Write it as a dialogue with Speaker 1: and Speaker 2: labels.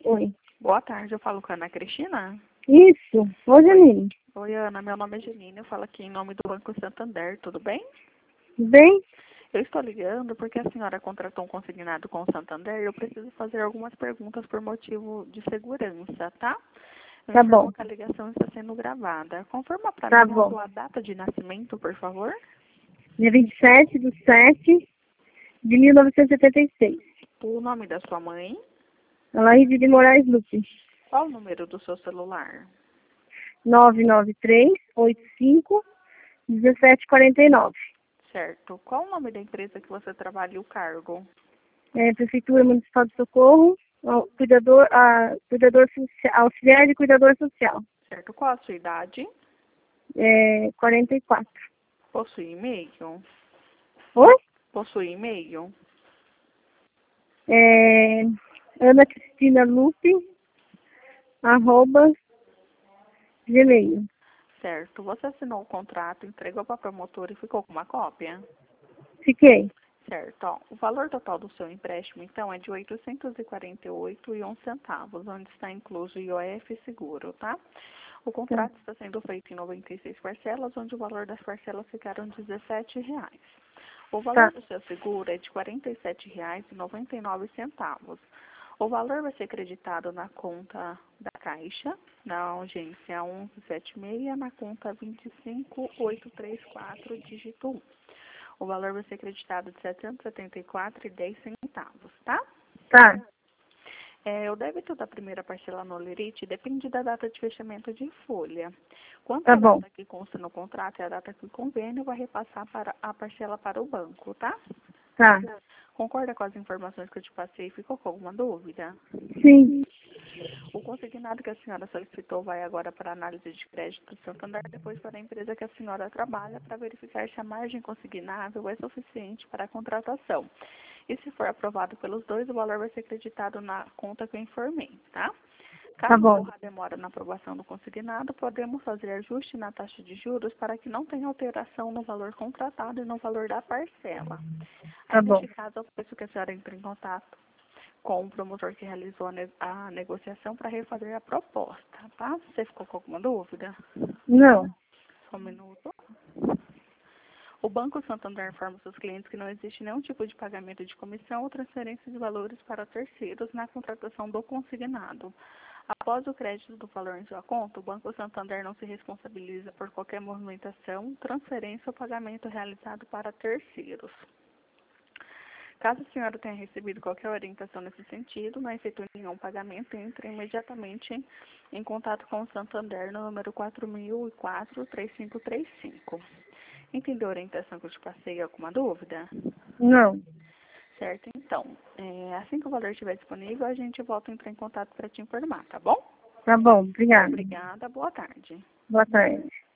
Speaker 1: Oi.
Speaker 2: Boa tarde, eu falo com a Ana Cristina.
Speaker 1: Isso. Oi, Janine.
Speaker 2: Oi, Ana, meu nome é Janine, eu falo aqui em nome do Banco Santander, tudo bem?
Speaker 1: Bem?
Speaker 2: Eu estou ligando porque a senhora contratou um consignado com o Santander e eu preciso fazer algumas perguntas por motivo de segurança, tá? Eu
Speaker 1: Tá
Speaker 2: informo
Speaker 1: bom.
Speaker 2: que a ligação está sendo gravada. Confirma para
Speaker 1: Tá
Speaker 2: mim a
Speaker 1: bom.
Speaker 2: sua data de nascimento, por favor.
Speaker 1: Dia 27/7/1976.
Speaker 2: O nome da sua mãe.
Speaker 1: Alaide de Moraes Lupe.
Speaker 2: Qual o número do seu celular?
Speaker 1: 993-85-1749.
Speaker 2: Certo. Qual o nome da empresa que você trabalha e o cargo?
Speaker 1: Prefeitura Municipal de Socorro, auxiliar de cuidador social.
Speaker 2: Certo. Qual a sua idade?
Speaker 1: 44.
Speaker 2: Possui e-mail?
Speaker 1: Oi?
Speaker 2: Possui e-mail?
Speaker 1: Ana Cristina Lupe, @gmail.
Speaker 2: Certo. Você assinou o contrato, entregou para a promotora e ficou com uma cópia?
Speaker 1: Fiquei.
Speaker 2: Certo. Ó, o valor total do seu empréstimo, então, é de R$ 848,01, onde está incluso o IOF e seguro, tá? O contrato está sendo feito em 96 parcelas, onde o valor das parcelas ficaram R$ 17. O valor
Speaker 1: Tá.
Speaker 2: do seu seguro é de R$ 47,99. O valor vai ser creditado na conta da Caixa, na urgência 1176, na conta 25834, dígito 1. O valor vai ser creditado de R$ 774,10, tá?
Speaker 1: Tá.
Speaker 2: O débito da primeira parcela no Lerite depende da data de fechamento de folha. Quanto
Speaker 1: Tá
Speaker 2: à
Speaker 1: bom.
Speaker 2: data que consta no contrato é a data que o convênio vai repassar para a parcela para o banco, tá?
Speaker 1: Tá.
Speaker 2: Concorda com as informações que eu te passei? Ficou com alguma dúvida?
Speaker 1: Sim.
Speaker 2: O consignado que a senhora solicitou vai agora para a análise de crédito do Santander, depois para a empresa que a senhora trabalha, para verificar se a margem consignável é suficiente para a contratação. E se for aprovado pelos dois, o valor vai ser creditado na conta que eu informei, tá?
Speaker 1: Tá
Speaker 2: Caso
Speaker 1: bom.
Speaker 2: ocorra demora na aprovação do consignado, podemos fazer ajuste na taxa de juros para que não tenha alteração no valor contratado e no valor da parcela.
Speaker 1: Tá
Speaker 2: Aí,
Speaker 1: bom.
Speaker 2: neste caso, eu peço que a senhora entre em contato com o promotor que realizou a negociação para refazer a proposta, tá? Você ficou com alguma dúvida?
Speaker 1: Não.
Speaker 2: Só um minuto. O Banco Santander informa seus clientes que não existe nenhum tipo de pagamento de comissão ou transferência de valores para terceiros na contratação do consignado. Após o crédito do valor em sua conta, o Banco Santander não se responsabiliza por qualquer movimentação, transferência ou pagamento realizado para terceiros. Caso a senhora tenha recebido qualquer orientação nesse sentido, não efetue nenhum pagamento, entre imediatamente em contato com o Santander no número 4004-3535. Entendeu a orientação que eu te passei? Alguma dúvida?
Speaker 1: Não.
Speaker 2: Certo, então. Assim que o valor estiver disponível, a gente volta a entrar em contato para te informar, tá bom?
Speaker 1: Tá bom. Obrigada.
Speaker 2: Obrigada, boa tarde.
Speaker 1: Boa tarde.